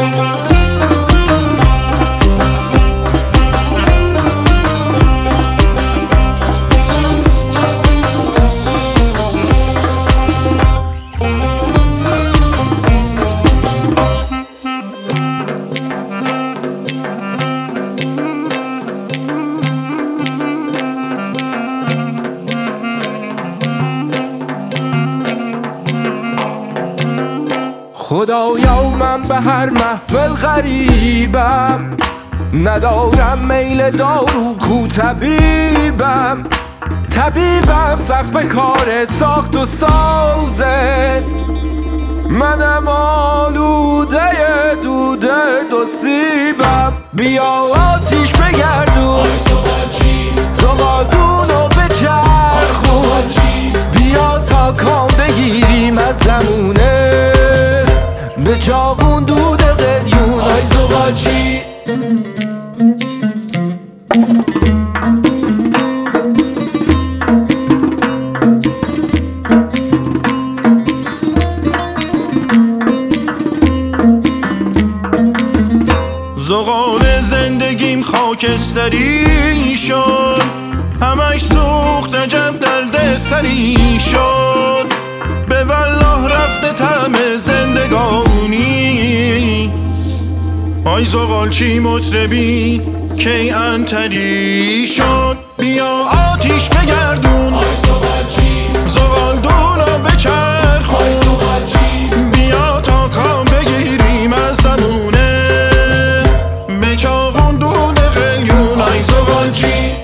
خدایا من به هر محفل غریبم، ندارم میل دارو کو طبیبم. طبیبم سخت به کار ساخت و سازه، منم آلوده دوده دو سیبم. بیا آتیش بگردون زغالدونو بچرخون، بیا تا کام بگیریم از زمونه به جاغون دود قلیون. آی زغالچی زغال زندگیم خاکستری شد، همش سوخت عجب درد سری شد. به والله رفته طعم زندگانی، آی زغالچی مطربی کی انتری شد. بیا آتیش بگردون زغالدونو بچرخون، بیا تا کام بگیریم از زمونه به چاقون دود قلیون. آی زغالچی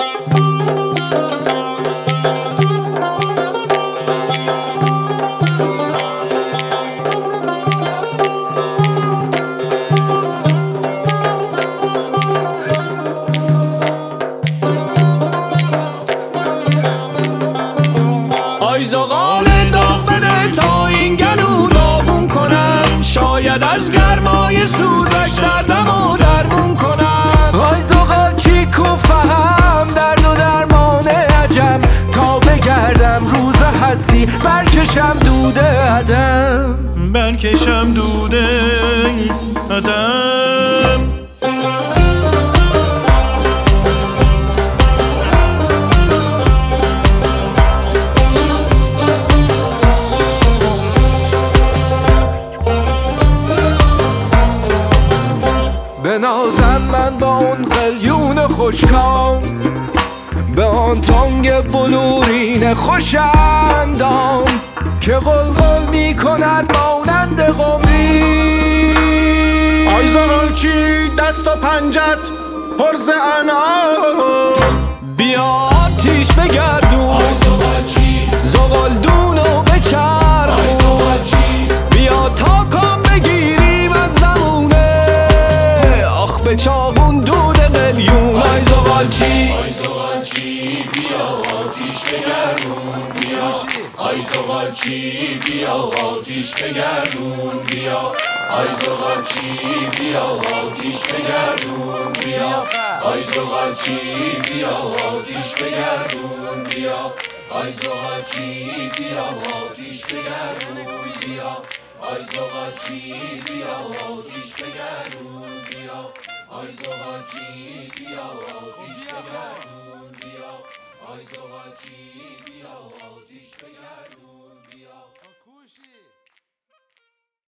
آی زغال داغ بده تا این گلو داغون کنم، شاید از گرمای سوزش دردمو درمون کنم. آی زغالچی کو فهم درد و درمان عجم، تا بگردم روز هستی برکشم دوده عدم. برکشم دوده عدم. بنازم من با اون قلیون خوشکام، به آن تانگ بلورین خوشندام که قلقل می کند مانند قمری. آی زغالچی دست و پنجت پر ز انعام، بیا آتیش بگردون زغالدونو بچرخون، بیا تا کام بگیریم از زمونه آخ به چاقون دود قلیون. آی زغالچی بیا آتیش بگردون بیا، آی زغالچی بیا آتیش بگردون بیا، آی زغالچی بیا آتیش بگردون بیا، آی زغالچی بیا آتیش بگردون بیا، آی زغالچی بیا آتیش بگردون بیا، آی زغالچی بیا آتیش بگردون بیا، آی زغالچی بیا آتیش بگردون بیا، آی زغالچی بیا آتیش بگردون بیا.